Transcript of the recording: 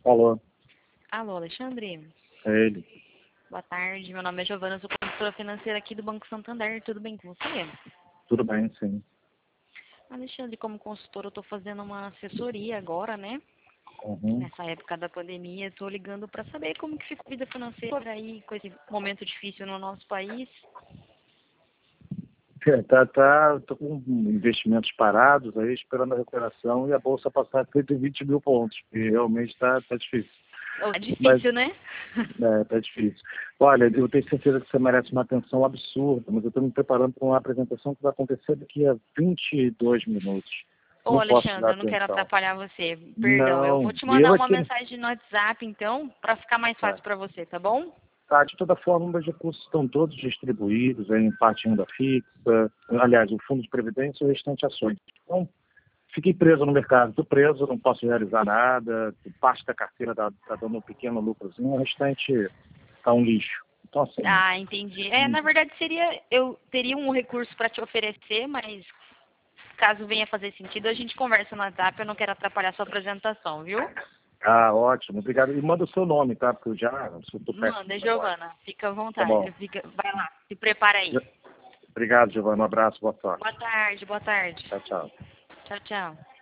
Alô, Alô, Alexandre. é ele. Boa tarde, meu nome é Giovana, eu sou consultora financeira aqui do Banco Santander. Tudo bem com você? Tudo bem, sim. Alexandre, como consultora, eu estou fazendo uma assessoria agora, né? Uhum. Nessa época da pandemia, estou ligando para saber como que ficou a vida financeira aí com esse momento difícil no nosso país. Tô com investimentos parados aí, esperando a recuperação e a bolsa passar a 120 mil pontos, e realmente tá difícil. É Mas, difícil, né? tá difícil. Olha, eu tenho certeza que você merece uma atenção absurda, mas eu estou me preparando para uma apresentação que vai acontecer daqui a 22 minutos. Ô, Não posso te dar Alexandre, eu não quero atenção. atrapalhar você. Perdão, eu vou Não, te eu mandar uma aqui... mensagem no WhatsApp, então, para ficar mais Tá. fácil para você, tá bom? Tá, de toda forma, meus recursos estão todos distribuídos em parte em renda fixa, aliás, o fundo de previdência e o restante ações. Então, fiquei preso no mercado, estou preso, não posso realizar nada, parte da carteira está dando um pequeno lucrozinho, o restante está um lixo. Então, assim, Ah, entendi. Na verdade eu teria um recurso para te oferecer, mas caso venha fazer sentido, a gente conversa no WhatsApp, eu não quero atrapalhar sua apresentação, viu? ótimo, obrigado. E manda o seu nome, tá? Porque eu já estou péssimo Manda, de memória. Giovana, fica à Tá bom. vontade, vai lá, se prepara aí. Obrigado, Giovana, um abraço, boa sorte. Boa tarde, boa tarde. Tchau, tchau. Tchau, tchau.